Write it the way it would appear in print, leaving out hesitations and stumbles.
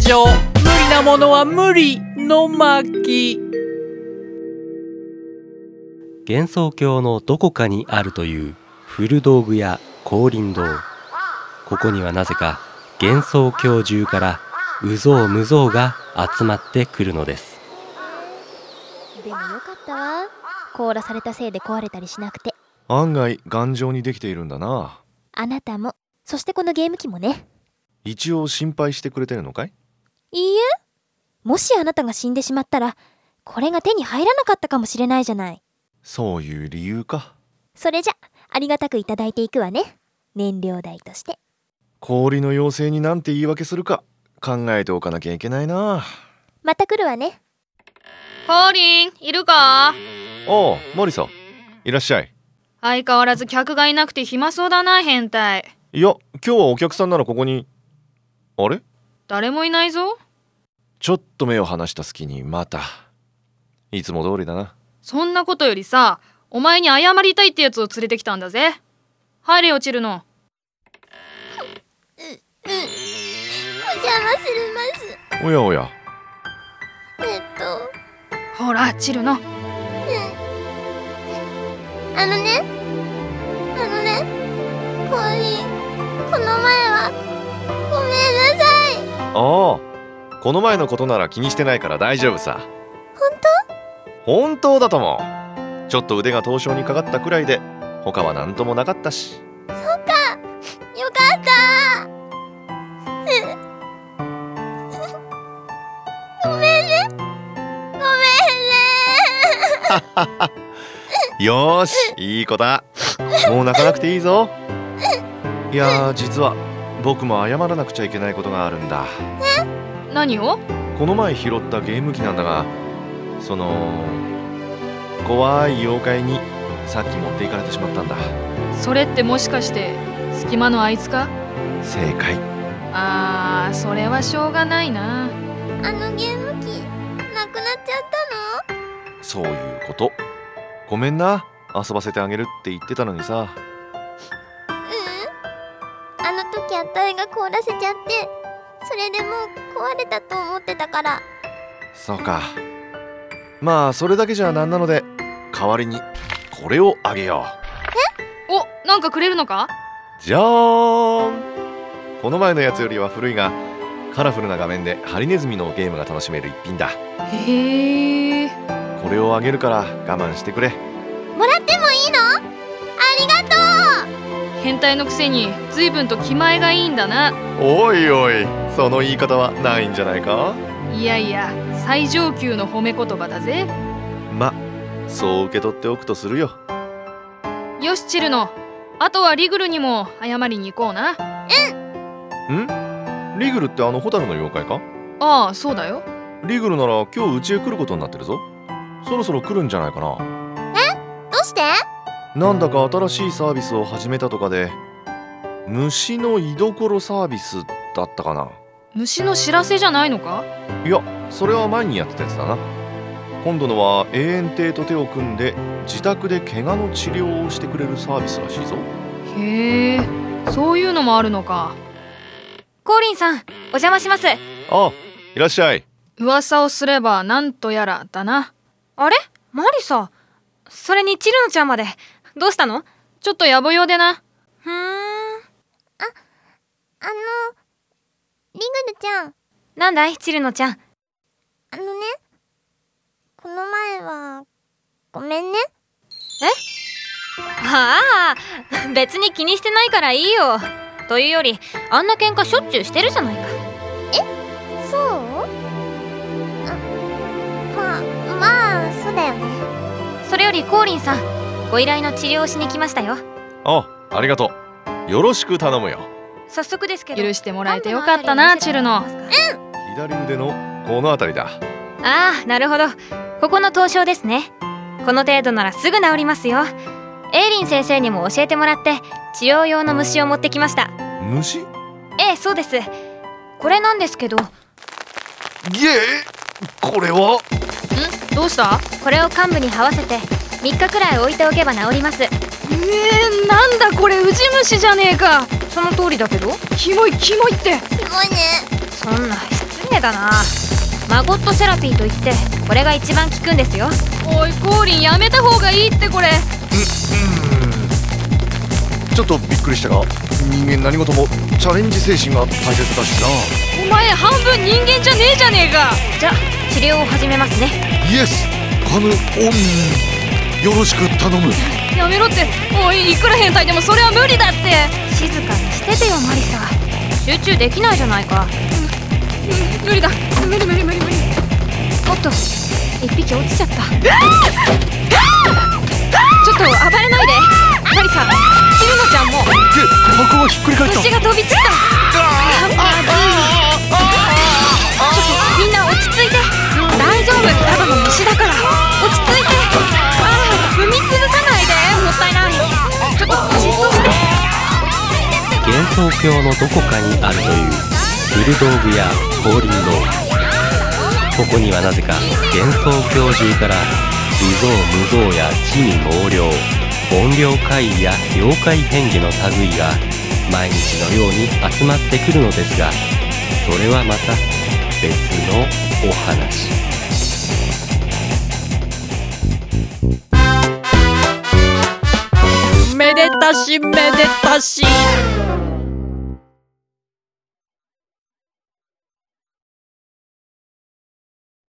上、無理なものは無理の巻。 幻想郷のどこかにあるという古道具屋光林堂。ここにはなぜか幻想郷中から有象無象が集まってくるのです。 でもよかったわ、凍らされたせいで壊れたりしなくて。 案外頑丈にできているんだな。 あなたも、そしてこのゲーム機もね。 一応心配してくれてるのかい？ いいえ、もしあなたが死んでしまったらこれが手に入らなかったかもしれないじゃない。 そういう理由か。 それじゃありがたくいただいていくわね、燃料代として。 氷の妖精になんて言い訳するか考えておかなきゃいけないな。 また来るわね。 コーリン、いるか？ おう、マリサ、いらっしゃい。 相変わらず客がいなくて暇そうだな、変態。 いや、今日はお客さんならここに。あれ？ 誰もいないぞ。 ちょっと目を離した隙にまた。いつも通りだな。 そんなことよりさ、お前に謝りたいってやつを連れてきたんだぜ。入れよ、チルノ。 お邪魔するます。 おやおや。 ほら、チルノ。 あのね、コーリン、この前はごめんなさい。 ああ、この前のことなら気にしてないから大丈夫さ。本当だとも。ちょっと腕が凍傷にかかったくらいで他は何ともなかったし。 そっか、よかった。ごめんね。 よーし、いい子だ。もう泣かなくていいぞ。いやー、実は僕も謝らなくちゃいけないことがあるんだ。 何を？ この前拾ったゲーム機なんだが、その怖い妖怪にさっき持っていかれてしまったんだ。 それってもしかして隙間のあいつか？ 正解。 それはしょうがないな。 あのゲーム機なくなっちゃったの？ そういうこと。ごめんな、遊ばせてあげるって言ってたのにさ。 あの時あたいが凍らせちゃって、それでもう壊れたと思ってたから。 そうか。まあそれだけじゃなんなので、代わりにこれをあげよう。 お、なんかくれるのか？ じゃーん。この前のやつよりは古いがカラフルな画面でハリネズミのゲームが楽しめる一品だ。 へえ。 これをあげるから我慢してくれ。 もらってもいいの？ありがとう。 変態のくせに随分と気前がいいんだな。 おいおい、その言い方はないんじゃないか？ いやいや、最上級の褒め言葉だぜ。 ま、そう受け取っておくとするよ。 よし、チルノ、あとはリグルにも謝りに行こうな。 ん？リグルってあのホタルの妖怪か？ ああ、そうだよ。 リグルなら今日うちへ来ることになってるぞ。そろそろ来るんじゃないかな。 どうして？ なんだか新しいサービスを始めたとかで、虫の居所サービスだったかな。 虫の知らせじゃないのか？ いや、それは前にやってたやつだな。今度のは永遠亭と手を組んで自宅で怪我の治療をしてくれるサービスらしいぞ。 へえ、そういうのもあるのか。 コーリンさん、お邪魔します。 あ、いらっしゃい。 噂をすればなんとやらだな。 あれ？マリサ。それにチルノちゃんまで。どうしたの？ ちょっと野暮用でな。 リグルちゃん。 なんだい、チルノちゃん。 この前はごめんね。 ああ、別に気にしてないからいいよ。というより、あんな喧嘩しょっちゅうしてるじゃないか。 そう？まあそうだよね。 それよりコーリンさん、ご依頼の治療をしに来ましたよ。 ありがとう。よろしく頼むよ。 早速ですけど。 許してもらえてよかったな、チルノ。 左腕のこの辺りだ。 ああ、なるほど。ここの凍傷ですね。この程度ならすぐ治りますよ。エイリン先生にも教えてもらって治療用の虫を持ってきました。 虫？ ええ、そうです。これなんですけど。 これは？ どうした？ これを患部に這わせて3日くらい置いておけば治ります。 なんだこれ、ウジ虫じゃねえか。 その通りだけど。 キモいって。 すごいね。 そんな失メだな。マゴットセラピーといってこれが一番効くんですよ。 おいコーリン、やめた方がいいってこれ。 ちょっとびっくりしたが、人間何事もチャレンジ精神が大切だしな。 お前半分人間じゃねえじゃねえか。 じゃあ治療を始めますね。 イエスカヌオン、よろしく頼む。 やめろって。おい、いくら変態でもそれは無理だって。 静かにしててよマリサ。集中できないじゃないか。 無理だ、無理無理無理無理。 おっと一匹落ちちゃった。ちょっと暴れないでマリサ。キルノちゃんも。 箱がひっくり返った。 虫が飛び散った。ちょっとみんな落ち着いて。大丈夫、ただの虫だから。落ち着いて。踏みつぶさないで、もったいない。ちょっとじっとして。 幻想郷のどこかにあるという古道具や降臨道。ここにはなぜか幻想郷中から無造無造や地味猛量、怨霊怪異や妖怪変化の類が毎日のように集まってくるのですが、それはまた別のお話。 めでたしめでたし。